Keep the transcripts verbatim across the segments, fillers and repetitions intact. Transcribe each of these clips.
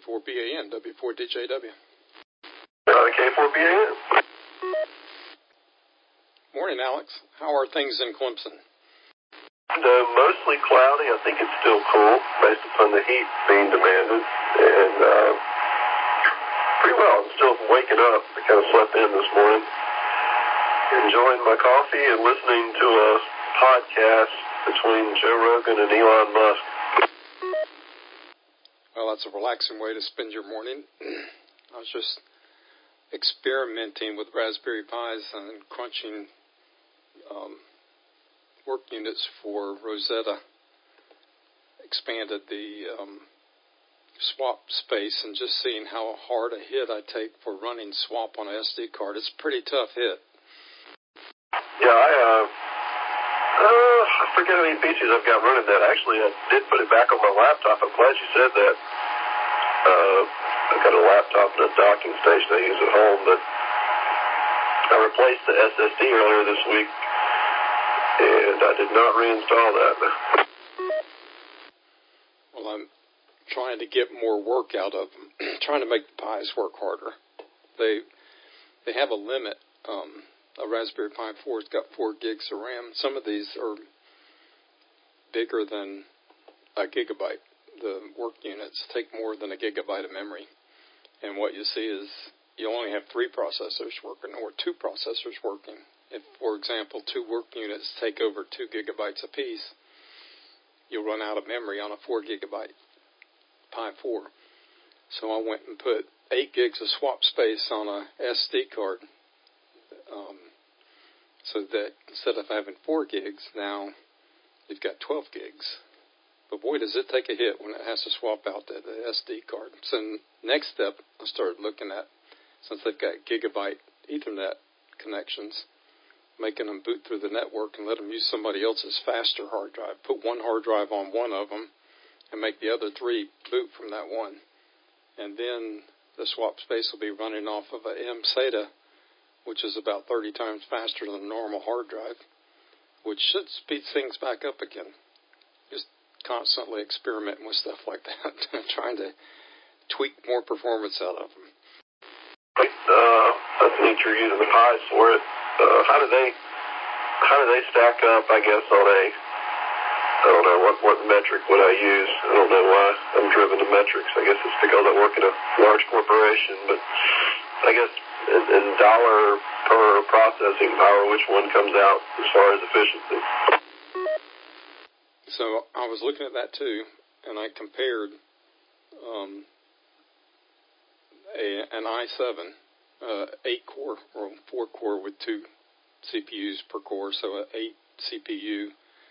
four B A N, W four D J W. Uh, K four B A N. Morning, Alex. How are things in Clemson? No, mostly cloudy. I think it's still cool based upon the heat being demanded. And uh, pretty well. I'm still waking up. I kind of slept in this morning. Enjoying my coffee and listening to a podcast between Joe Rogan and Elon Musk. Well, that's a relaxing way to spend your morning. I was just experimenting with Raspberry Pis and crunching um, work units for Rosetta. Expanded the um, swap space and just seeing how hard a hit I take for running swap on an S D card. It's a pretty tough hit. Yeah, I, uh, uh, I forget how many P Cs I've got running that. Actually, I did put it back on my laptop. I'm glad you said that. Uh, I've got a laptop and a docking station I use at home, but I replaced the S S D earlier this week, and I did not reinstall that. Well, I'm trying to get more work out of them, trying to make the Pis work harder. They they have a limit. Um, a Raspberry Pi four has got four gigs of RAM. Some of these are bigger than a gigabyte. The work units take more than a gigabyte of memory. And what you see is you only have three processors working or two processors working. If, for example, two work units take over two gigabytes apiece, you'll run out of memory on a four gigabyte Pi four. So I went and put eight gigs of swap space on a S D card. Um, so that instead of having four gigs, now you've got twelve gigs. But boy, does it take a hit when it has to swap out the, the S D card. So next step, I started looking at, since they've got gigabyte Ethernet connections, making them boot through the network and let them use somebody else's faster hard drive. Put one hard drive on one of them and make the other three boot from that one. And then the swap space will be running off of a M SATA, which is about thirty times faster than a normal hard drive, which should speed things back up again. Just constantly experimenting with stuff like that, trying to tweak more performance out of them. Uh, that's neat you're using the Pis for it. Uh, how do they, how do they stack up, I guess, on a, I don't know, what, what metric would I use? I don't know why I'm driven to metrics. I guess it's because I work at a large corporation, but I guess in, in dollar per processing power, which one comes out as far as efficiency? So I was looking at that too, and I compared um, a, an i seven, uh, eight core, or four core with two C P Us per core, so an eight C P U,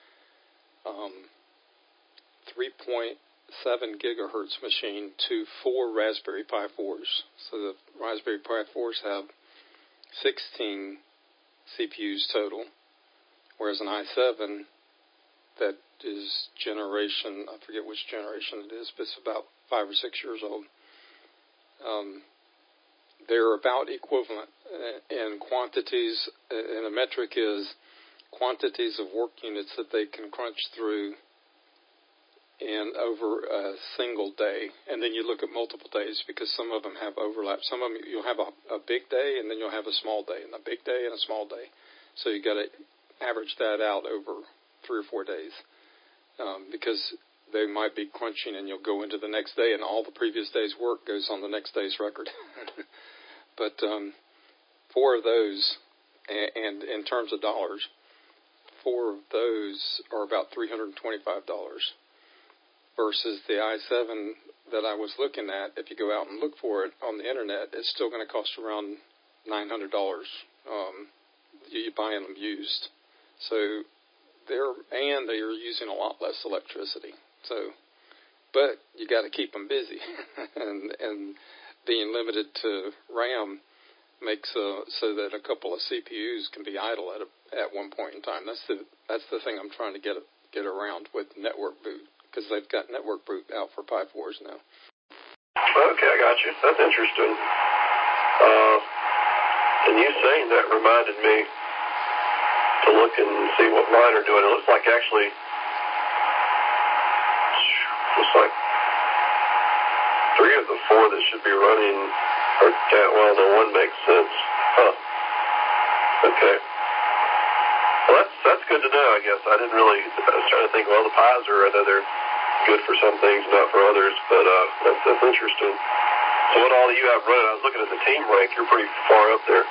um, three point seven gigahertz machine to four Raspberry Pi fours. So the Raspberry Pi fours have sixteen C P Us total, whereas an i seven that is generation, I forget which generation it is, but it's about five or six years old. Um, they're about equivalent in quantities, and the metric is quantities of work units that they can crunch through in over a single day. And then you look at multiple days because some of them have overlap. Some of them you'll have a, a big day and then you'll have a small day, and a big day and a small day. So you got to average that out over three or four days. Um, because they might be crunching and you'll go into the next day and all the previous day's work goes on the next day's record. But um, four of those, and, and in terms of dollars, four of those are about three hundred twenty-five dollars versus the i seven that I was looking at. If you go out and look for it on the internet, it's still going to cost around nine hundred dollars. Um, you're buying them used. So They're, and they are using a lot less electricity. So, but you got to keep them busy, and and being limited to RAM makes uh, so that a couple of C P Us can be idle at a, at one point in time. That's the that's the thing I'm trying to get get around with network boot, because they've got network boot out for Pi fours now. Okay, I got you. That's interesting. Uh, and you saying that reminded me to look and see what mine are doing. It looks like actually, looks like three of the four that should be running are down. Well, no one makes sense. Huh. Okay. Well, that's that's good to know, I guess. I didn't really, I was trying to think, well, the pies are, I know they're good for some things, not for others, but uh, that's, that's interesting. So what all do you have running? I was looking at the team rank. You're pretty far up there.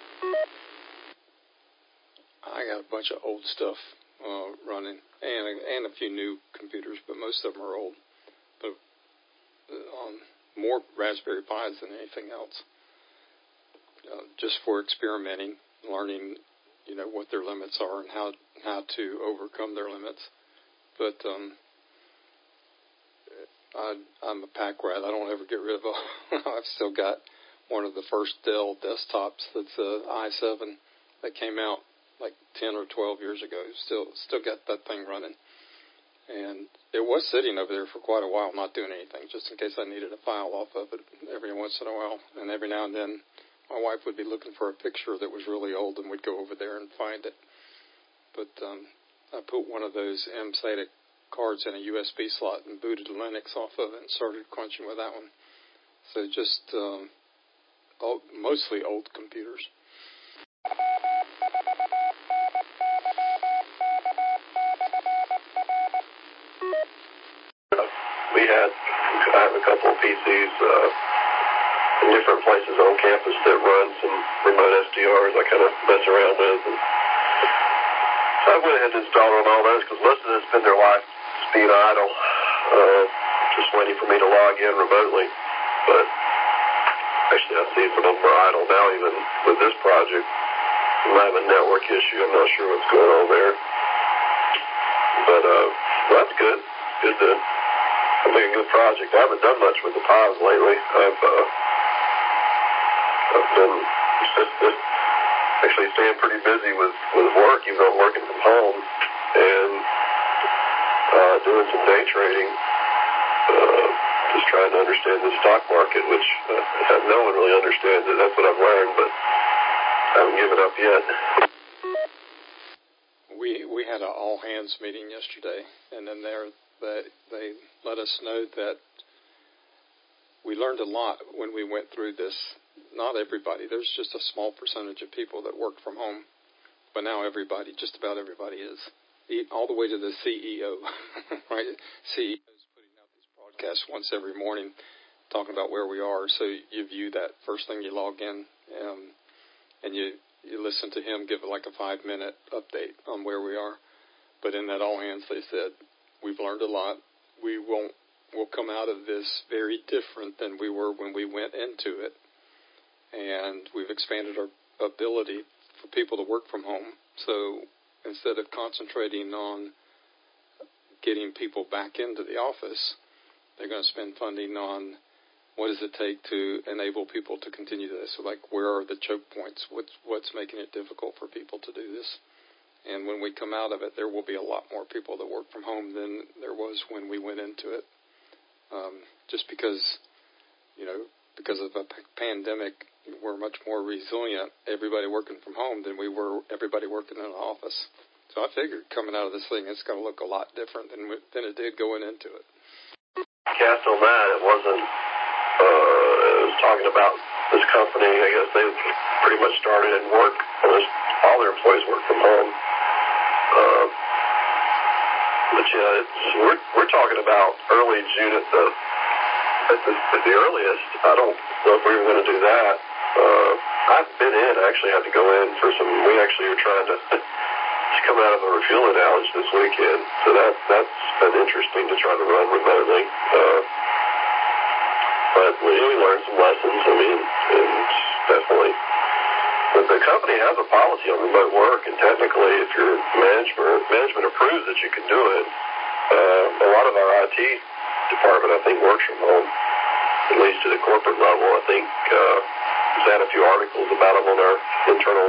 I got a bunch of old stuff uh, running, and and a few new computers, but most of them are old. But um, more Raspberry Pis than anything else, uh, just for experimenting, learning, you know, what their limits are and how how to overcome their limits. But um, I, I'm a pack rat. I don't ever get rid of them. I've still got one of the first Dell desktops that's a i seven that came out like ten or twelve years ago. Still still got that thing running. And it was sitting over there for quite a while, not doing anything, just in case I needed a file off of it every once in a while. And every now and then my wife would be looking for a picture that was really old and would go over there and find it. But um, I put one of those M SATA cards in a U S B slot and booted Linux off of it and started crunching with that one. So just um, old, mostly old computers. We had, I have a couple of P Cs uh, in different places on campus that run some remote S D Rs I kind of mess around with. And so I went ahead and installed on all those because most of them spend their life being idle, uh, just waiting for me to log in remotely. But actually, I see some of them are idle now, even with this project. We might have a network issue. I'm not sure what's going on there. But uh, well, that's good. Good to make a good project. I haven't done much with the Pis lately. I've uh, I've been actually staying pretty busy with, with work, even though I'm working from home, and uh, doing some day trading, uh, just trying to understand the stock market, which uh, no one really understands it. That's what I've learned, but I haven't given up yet. We we had an all-hands meeting yesterday, and then there they, they let us know that we learned a lot when we went through this. Not everybody. There's just a small percentage of people that work from home, but now everybody, just about everybody is. All the way to the C E O, right? C E O is putting out these broadcasts once every morning talking about where we are, so you view that first thing you log in, um, and you, you listen to him give like a five-minute update on where we are. But in that all-hands, they said, we've learned a lot. We won't, we'll come out of this very different than we were when we went into it, and we've expanded our ability for people to work from home. So instead of concentrating on getting people back into the office, they're going to spend funding on what does it take to enable people to continue this. So, like, where are the choke points? What's, what's making it difficult for people to do this? And when we come out of it, there will be a lot more people that work from home than there was when we went into it. Um, just because, you know, because of a p- pandemic, we're much more resilient, everybody working from home, than we were everybody working in an office. So I figured coming out of this thing, it's going to look a lot different than than it did going into it. Cast on that, it wasn't, uh, it was talking about this company, I guess they pretty much started and work, almost all their employees work from home. Uh, but yeah, it's, we're, we're talking about early June at the, at the, at the earliest. I don't know if we were going to do that. Uh, I've been in, I actually had to go in for some, we actually were trying to just come out of a refueling outage this weekend, so that, that's been interesting to try to run remotely. Uh, but we, we learned some lessons, I mean, and definitely. But the company has a policy on remote work, and technically if your management, management approves that you can do it, uh, a lot of our I T department, I think, works from home, at least to the corporate level. I think uh, we've had a few articles about them on our internal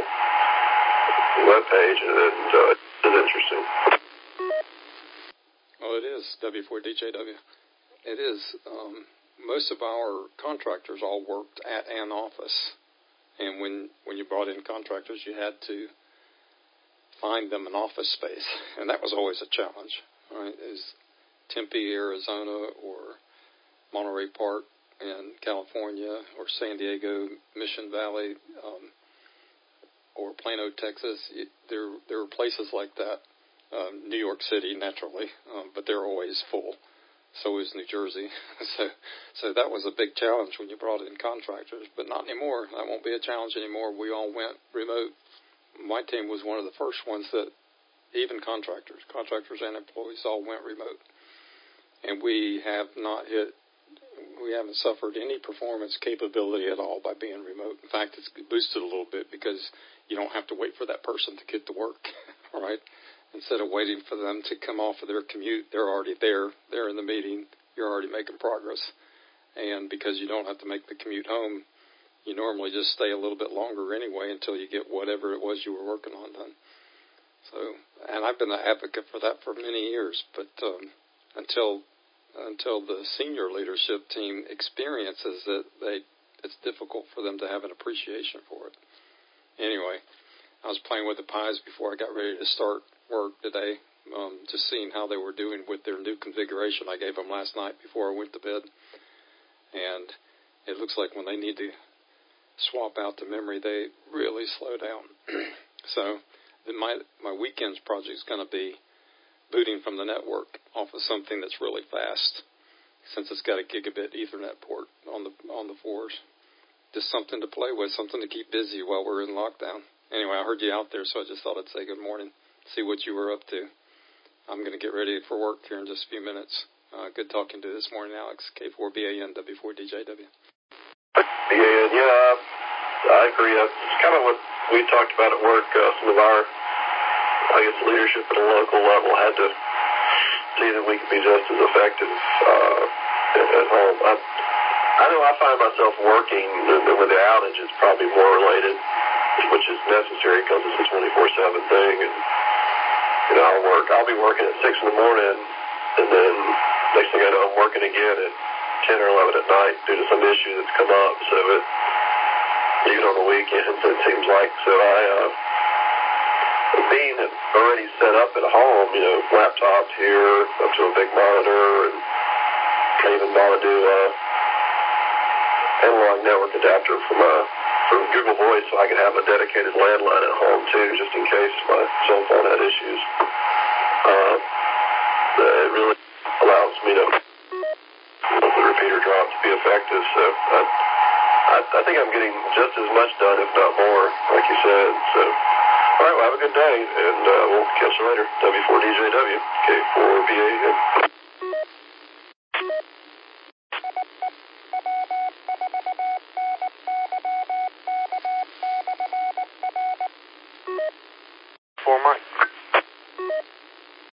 webpage, and, and uh, it's interesting. Well, it is W four D J W. It is. Um, most of our contractors all worked at an office, and when when you brought in contractors, you had to find them an office space, and that was always a challenge. Right? Is Tempe, Arizona, or Monterey Park, in California or San Diego, Mission Valley, um, or Plano, Texas. It, there, there are places like that. Um, New York City, naturally, um, but they're always full. So is New Jersey. so, so that was a big challenge when you brought in contractors, but not anymore. That won't be a challenge anymore. We all went remote. My team was one of the first ones that even contractors, contractors and employees all went remote. And we have not hit, we haven't suffered any performance capability at all by being remote. In fact, it's boosted a little bit because you don't have to wait for that person to get to work, all right? Instead of waiting for them to come off of their commute, they're already there. They're in the meeting. You're already making progress. And because you don't have to make the commute home, you normally just stay a little bit longer anyway until you get whatever it was you were working on done. So, and I've been an advocate for that for many years, but um, until until the senior leadership team experiences it, they it's difficult for them to have an appreciation for it. Anyway, I was playing with the pies before I got ready to start work today, um, just seeing how they were doing with their new configuration I gave them last night before I went to bed. And it looks like when they need to swap out the memory, they really slow down. So then my my weekends project is going to be booting from the network off of something that's really fast, since it's got a gigabit Ethernet port on the on the fours. Just something to play with, something to keep busy while we're in lockdown. Anyway, I heard you out there, so I just thought I'd say good morning, see what you were up to. I'm going to get ready for work here in just a few minutes. Uh, good talking to you this morning, Alex. K four B A N, W four D J W. Yeah, yeah, I agree. That's kind of what we talked about at work. Uh, some of our, I guess, leadership at a local level had to see that we could be just as effective uh, at home. I, I know I find myself working with the outage. It's probably more related, which is necessary because it's a twenty-four seven thing. And, you know, I'll work. I'll be working at six in the morning, and then next thing I know, I'm working again at ten or eleven at night due to some issue that's come up. So it, even on the weekends, it seems like. So I, uh, being already set up at home, you know, laptop here, up to a big monitor, and I even bought a new uh, analog network adapter from uh, from Google Voice, so I could have a dedicated landline at home too, just in case my cell phone had issues. Uh, it really allows me to let the repeater drop to be effective. So I, I, I think I'm getting just as much done, if not more, like you said. So, all right, well, have a good day, and uh, we'll catch you later. W four D J W, K four B A N.